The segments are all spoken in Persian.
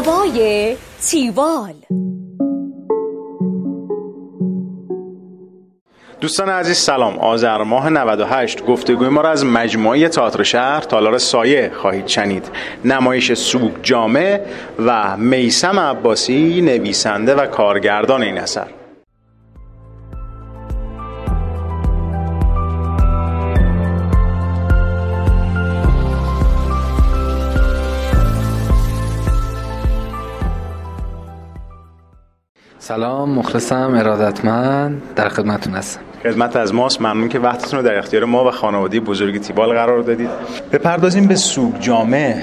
هوای تیوال. دوستان عزیز سلام. آذر ماه 98 گفتگوی ما را از مجموعه تئاتر شهر تالار سایه خواهید شنید. نمایش سوگ جامع و میثم عباسی نویسنده و کارگردان این اثر. سلام، مخلصم، ارادتمند، در خدمتتون هستم. خدمت از ماست. ممنون که وقتتون رو در اختیار ما و خانواده بزرگ تیوال قرار دادید. بپردازیم به سوگ جامع.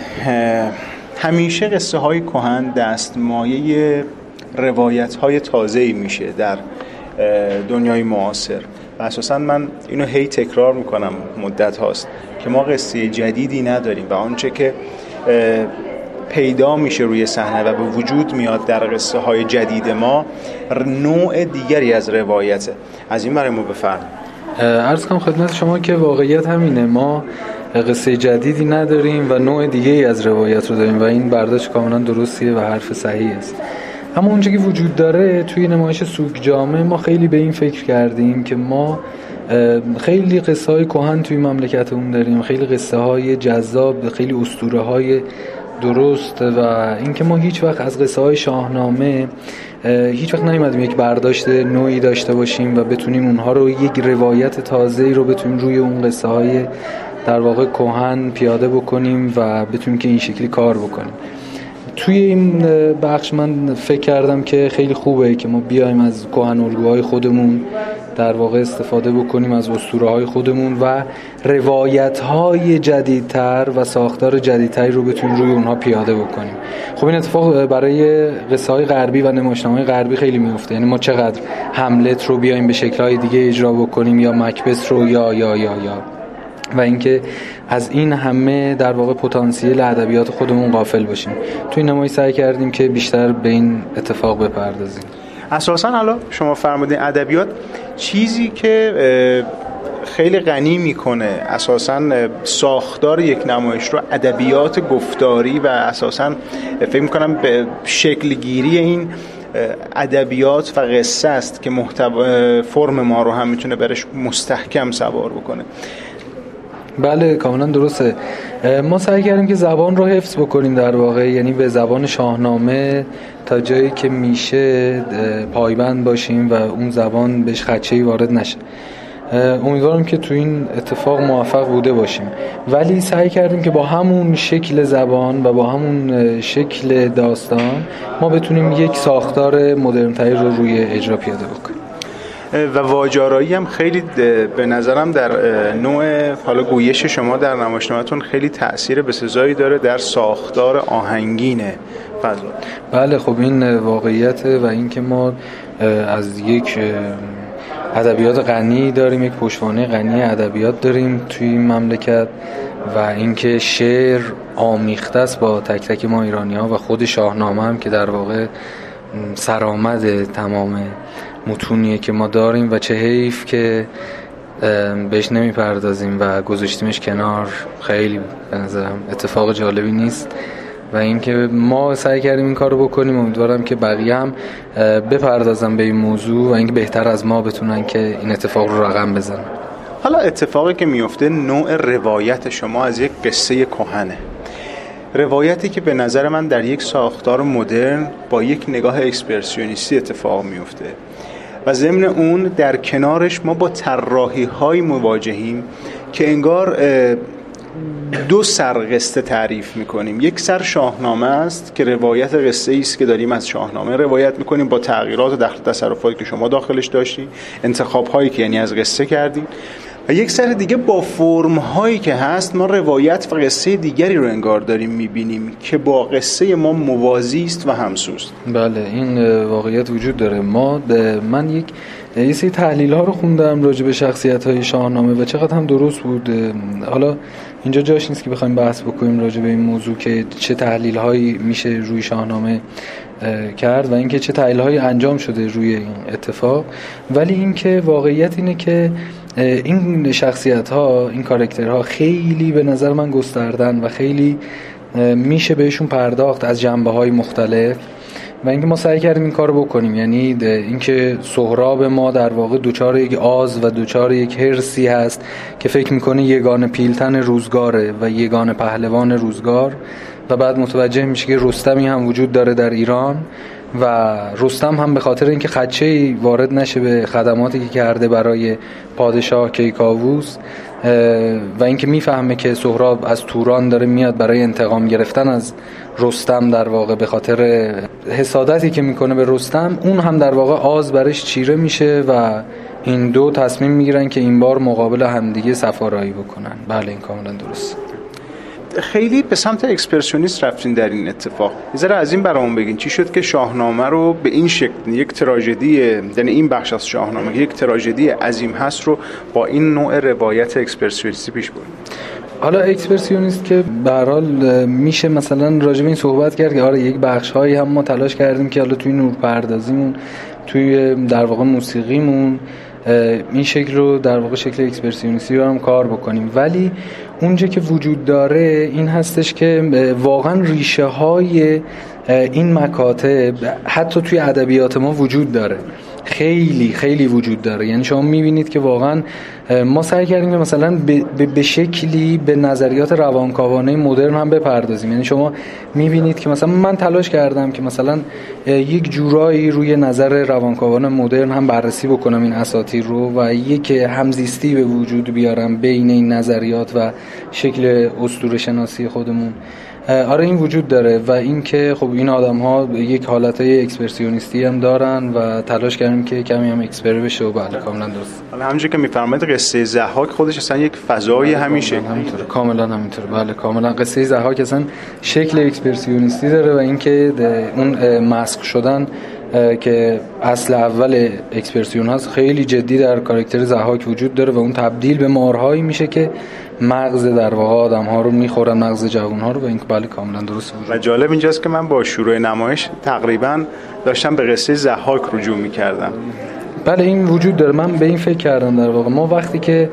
همیشه قصه های کهن دستمایه روایت های تازه‌ای میشه در دنیای معاصر و اساساً من اینو هی تکرار میکنم مدت هاست که ما قصه جدیدی نداریم و آنچه که پیدا میشه روی صحنه و به وجود میاد در قصه های جدید ما نوع دیگری از روایته. از این برای ما بفرمایید. عرض کنم خدمت شما که واقعیت همینه، ما قصه جدیدی نداریم و نوع دیگری از روایت رو داریم و این برداشت کاملا درستیه و حرف صحیح است. اما اونچه که وجود داره توی نمایش سوگ جامع، ما خیلی به این فکر کردیم که ما خیلی قصه های کهن توی مملکتمون داریم، خیلی قصه های جذاب، خیلی اسطوره های درست و اینکه ما هیچ وقت از قصه های شاهنامه هیچ وقت نیومدیم یک برداشت نوعی داشته باشیم و بتونیم اونها رو یک روایت تازه‌ای رو بتونیم روی اون قصه های در واقع کهن پیاده بکنیم و بتونیم که این شکلی کار بکنیم. توی این بخش من فکر کردم که خیلی خوبه که ما بیایم از کهن الگوهای خودمون در واقع استفاده بکنیم، از اسطوره‌های خودمون و روایت‌های جدیدتر و ساختار جدیدتری رو بتونیم روی اونها پیاده بکنیم. خب این اتفاق برای قصه‌های غربی و نمایشنامه‌های غربی خیلی میفته. یعنی ما چقدر هملت رو بیایم به شکل‌های دیگه اجرا بکنیم یا مکبث رو یا و اینکه از این همه در واقع پتانسیل ادبیات خودمون غافل باشیم. توی نمایش سعی کردیم که بیشتر به این اتفاق بپردازیم. اساساً حالا شما فرمودین ادبیات چیزی که خیلی غنی میکنه اساساً ساختار یک نمایش رو ادبیات گفتاری و اساساً فکر میکنم به شکل گیری این ادبیات و قصه است که فرم ما رو هم میتونه برش مستحکم سوار بکنه. بله کاملا درسته. ما سعی کردیم که زبان رو حفظ بکنیم در واقع، یعنی به زبان شاهنامه تا جایی که میشه پایبند باشیم و اون زبان بهش خدشه‌ای وارد نشه. امیدوارم که تو این اتفاق موفق بوده باشیم، ولی سعی کردیم که با همون شکل زبان و با همون شکل داستان ما بتونیم یک ساختار مدرن‌تری رو روی اجرا پیاده بکنیم. و واژه‌آرایی هم خیلی به نظرم در نوع حالا گویش شما در نمایشنامه‌تون خیلی تأثیر بسزایی داره در ساختار آهنگین فضا. بله خب این واقعیته و اینکه ما از یک ادبیات غنی داریم، یک پشتوانه غنی ادبیات داریم توی این مملکت و اینکه شعر آمیخته است با تک تک ما ایرانی‌ها و خود شاهنامه هم که در واقع سرآمد تمام متونیه که ما داریم و چه حیف که بهش نمیپردازیم و گذاشتیمش کنار. خیلی به نظرم اتفاق جالبی نیست و اینکه ما سعی کردیم این کارو بکنیم. امیدوارم که بقیه هم بپردازن به این موضوع و اینکه بهتر از ما بتونن که این اتفاق رو رقم بزنن. حالا اتفاقی که میفته نوع روایت شما از یک قصه کهنه، روایتی که به نظر من در یک ساختار مدرن با یک نگاه اکسپرسیونیستی اتفاق میفته و ضمن اون در کنارش ما با طراحی‌های مواجهیم که انگار دو سر قصه تعریف میکنیم. یک سر شاهنامه است که روایت قصه است که داریم از شاهنامه روایت میکنیم با تغییرات و داخل تصرفاتی که شما داخلش داشتین، انتخاب‌هایی که یعنی از قصه کردین، و یک سر دیگه با فرم‌هایی که هست ما روایت و قصه دیگری رو انگار داریم می‌بینیم که با قصه ما موازی است و همسوست. بله این واقعیت وجود داره. من یک سری تحلیل‌ها رو خوندم راجع به شخصیت‌های شاهنامه و چقدر هم درست بود. حالا اینجا جاش نیست که بخوایم بحث بکنیم راجع به این موضوع که چه تحلیل‌هایی میشه روی شاهنامه کرد و اینکه چه تحلیل‌هایی انجام شده روی این اتفاق، ولی اینکه واقعیت اینه که این شخصیت‌ها، این کاراکترها خیلی به نظر من گستردن و خیلی میشه بهشون پرداخت از جنبه‌های مختلف و اینکه ما سعی کردیم این کارو بکنیم. یعنی اینکه سهراب ما در واقع دوچار یک آز و دوچار یک حرصی هست که فکر میکنه یگانه پیلتن روزگاره و یگانه پهلوان روزگار و بعد متوجه میشه که رستمی هم وجود داره در ایران و رستم هم به خاطر اینکه خدشه‌ای وارد نشه به خدماتی که کرده برای پادشاه کیکاووس و اینکه میفهمه که سهراب از توران داره میاد برای انتقام گرفتن از رستم، در واقع به خاطر حسادتی که میکنه به رستم، اون هم در واقع آز برش چیره میشه و این دو تصمیم میگیرن که این بار مقابل همدیگه صفارایی بکنن. بله این کاملا درست. خیلی به سمت اکسپرسیونیست رفتین در این اتفاق. یه ذره از این برامون بگین چی شد که شاهنامه رو به این شکل، یک تراژدی، یعنی این بخش از شاهنامه یک تراژدی عظیم هست رو با این نوع روایت اکسپرسیونیستی پیش بردین؟ حالا اکسپرسیونیست که به هر حال میشه مثلا راجع به این صحبت کرد که آره یک بخش‌هایی هم ما تلاش کردیم که حالا توی نورپردازیمون، توی در واقع موسیقیمون این شکل رو در واقع شکل اکسپرسیونیستی رو هم کار بکنیم، ولی اونجا که وجود داره این هستش که واقعا ریشه های این مکاتب حتی توی ادبیات ما وجود داره، خیلی خیلی وجود داره. یعنی شما میبینید که واقعا ما سعی کردیم که مثلا به شکلی به نظریات روانکاوانه مدرن هم بپردازیم. یعنی شما میبینید که مثلا من تلاش کردم که مثلا یک جورایی روی نظر روانکاوانه مدرن هم بررسی بکنم این اساطیر رو و یک همزیستی به وجود بیارم بین این نظریات و شکل اسطوره شناسی خودمون. آره این وجود داره و این که خب این آدم‌ها یک حالت اکسپرسیونیستی هم دارن و تلاش کردیم که کمی هم اکسپر بشه و بله کاملا درست. حالا همونجوری که می‌فرمایید قصه ضحاک خودش اصلا یک فضای همیشه همینطوره، کاملا همینطوره. بله کاملا قصه ضحاک اصلا شکل اکسپرسیونیستی داره و اینکه اون مسخ شدن که اصل اول اکسپرسیون هست خیلی جدی در کاراکتر ضحاک وجود داره و اون تبدیل به مارهایی میشه که مغز در واقع آدم‌ها رو میخورن، مغز جوان‌ها رو، و این بله کاملا درست بود. و جالب اینجاست که من با شروع نمایش تقریبا داشتم به قصه ضحاک رجوع می‌کردم. بله این وجود داره. من به این فکر کردم در واقع ما وقتی که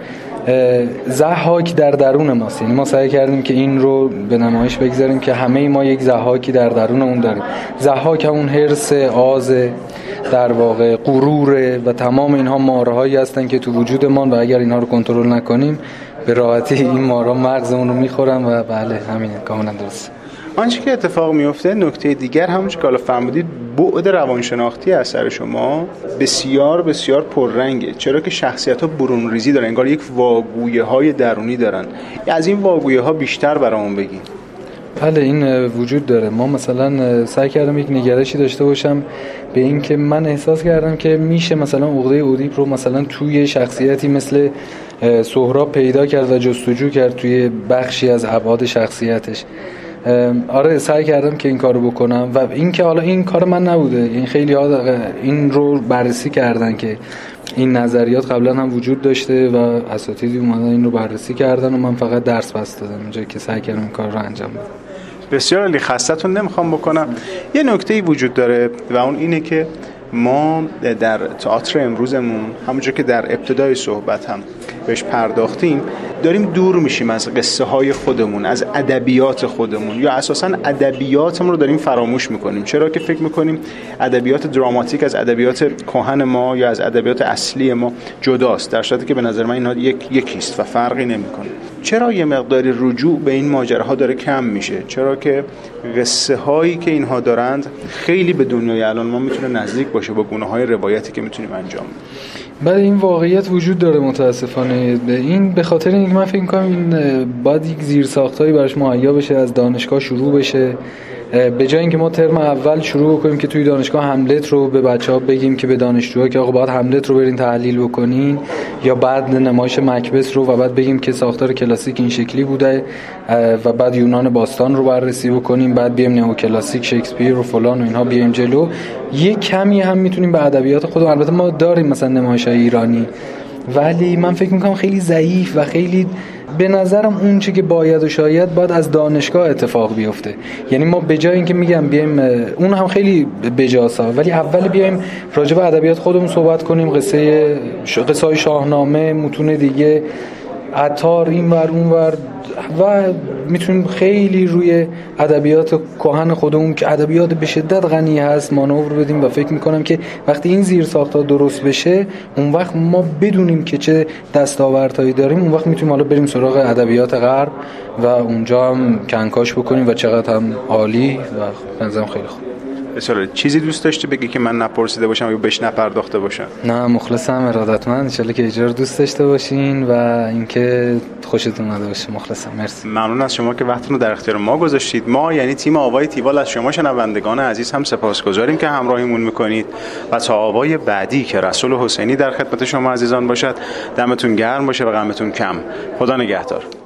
ضحاک در درون ماست، یعنی ما سعی کردیم که این رو به نمایش بگذاریم که همه ما یک ضحاکی در درونمون داریم. ضحاک همون حرص، آز، در واقع غرور و تمام اینها مارهایی هستن که تو وجودمان و اگر اینها رو کنترل نکنیم به راحتی این مارها مغزمون رو میخورن و بله همینه کاملا درست. آنچه که اتفاق میفته نکته دیگر همونش که حالا فرمودید بعد روانشناختی اثر شما بسیار بسیار پررنگه، چرا که شخصیت‌ها برون ریزی دارن، انگار یک واگویه‌های درونی دارن. از این واگویه‌ها بیشتر برامون بگین. بله این وجود داره. ما مثلا سعی کردم یک نگرشی داشته باشم به این که من احساس کردم که میشه مثلا عقده اودیپ رو مثلا توی شخصیتی مثل سهراب پیدا کرد و جستجو کرد توی بخشی از ابعاد شخصیتش. آره سعی کردم که این کارو بکنم و این که حالا این کار من نبوده، این خیلی ها این رو بررسی کردن که این نظریات قبلا هم وجود داشته و اساتیدی اومدن این رو بررسی کردن و من فقط درس بس دادم اینجا که سعی کردم این کار رو انجام بدم. بسیار عالی، خستتون نمیخوام بکنم. یه نکته‌ای وجود داره و اون اینه که ما در تئاتر امروزمون همونجور که در ابتدای صحبت هم بهش پرداختیم داریم دور میشیم از قصه های خودمون، از ادبیات خودمون، یا اساساً ادبیاتمون رو داریم فراموش میکنیم. چرا که فکر میکنیم ادبیات دراماتیک از ادبیات کهن ما یا از ادبیات اصلی ما جداست، در صورتی که به نظر من اینها یکیست و فرقی نمیکنه. چرا یه مقداری رجوع به این ماجراها داره کم میشه؟ چرا که قصه هایی که اینها دارند خیلی به دنیای الان ما میتونه نزدیک باشه با گونه‌های روایتی که میتونیم انجام بدیم؟ بله این واقعیت وجود داره متاسفانه. این به خاطر اینکه من فکر می‌کنم این باید یک زیرساختایی براش مهیا بشه، از دانشگاه شروع بشه. به جای اینکه ما ترم اول شروع بکنیم که توی دانشگاه هملت رو به بچه‌ها بگیم که به دانشجوها که آقا باید هملت رو برین تحلیل بکنین، یا بعد نمایش مکبث رو و بعد بگیم که ساختار کلاسیک این شکلی بوده و بعد یونان باستان رو بررسی بکنیم، بعد بیایم نئوکلاسیک شکسپیر و فلان و اینها بیایم جلو. یه کمی هم میتونیم به ادبیات خودمون، البته ما داریم مثلا نمایش‌های ایرانی، ولی من فکر می‌کنم خیلی ضعیف و خیلی به نظرم اون چی که باید و شاید باید از دانشگاه اتفاق بیفته. یعنی ما به جای اینکه میگم بیایم اون هم خیلی بجاسا، ولی اول بیایم راجع به ادبیات خودمون صحبت کنیم، قصه های شاهنامه، متون دیگه، عطار این ور اون ور و میتونیم خیلی روی ادبیات کهن خودمون که ادبیات به شدت غنی هست مانور بدیم و فکر میکنم که وقتی این زیرساخت‌ها درست بشه اون وقت ما بدونیم که چه دستاوردهایی داریم، اون وقت میتونیم حالا بریم سراغ ادبیات غرب و اونجا هم کنکاش بکنیم و چقدر هم عالی و بنظرم خیلی خوب. بسیار چیزی دوست داشتی بگی که من نپرسیده باشم یا بهش نپرداخته باشم؟ نه مخلصم، ارادتمند، ان شاءالله که اجرا رو دوست داشته باشین و اینکه خوشتون اومده باشه. مخلصم، مرسی. ممنون از شما که وقتتون رو در اختیار ما گذاشتید. ما یعنی تیم آوای تیوال از شما شنوندگان عزیز هم سپاسگزاریم که همراهیمون میکنید و تا آوای بعدی که رسول حسینی در خدمت شما عزیزان باشد، دمتون گرم باشه و غمتون کم. خدا نگهدار.